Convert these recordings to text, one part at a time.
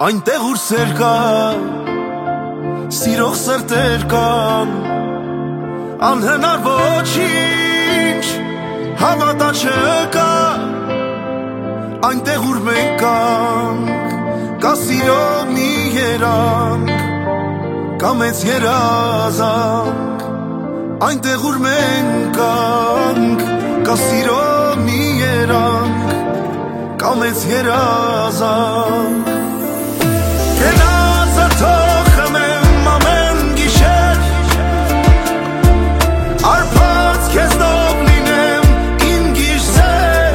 Այնտեղ ուր սեր կա, սիրող սրտեր կան, անհնար ոչինչ հավատա չկա, այնտեղ ուր մենք կանք, կա սիրո մի երանք, կա մեծ երազանք, այնտեղ ուր մենք կանք, կա սիրո մի երանք, կա մեծ երազանք. Կենացը թողեմ եմ ամեն գիշեր, արփած քեզնով լինեմ իմ գիշեր,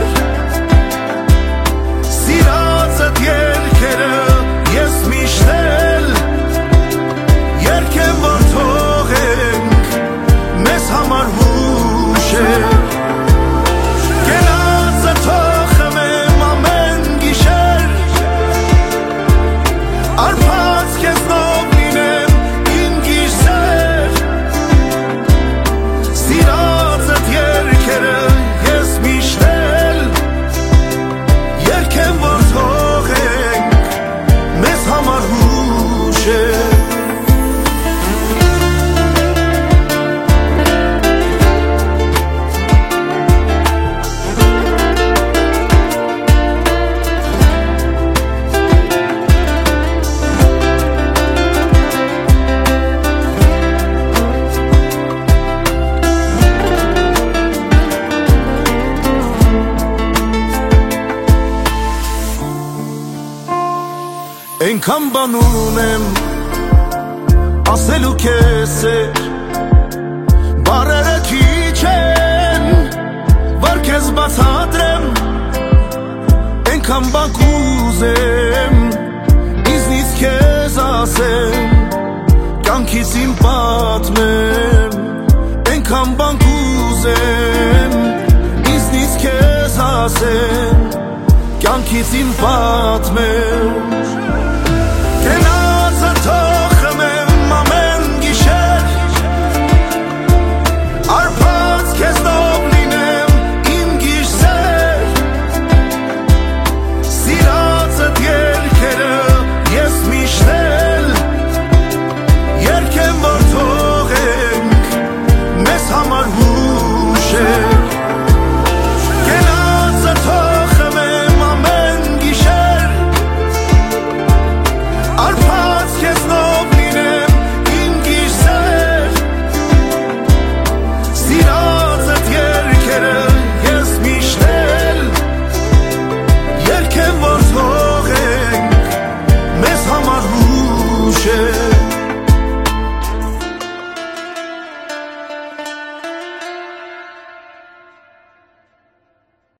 սիրածդ երգերը ես միշտ էլ երգեմ, որ թողենք մեզ համար հուշեր. Այնքան բան ունեմ ասելու քեզ էր, բառերը քիչ են, որ քեզ բացատրեմ, այնքան բան կուզեմ ինձնից քեզ ասեմ, կյանքից իմ պատմեմ, այնքան բան կուզեմ ինձնից քեզ ասեմ, կյանքից իմ պատմեմ.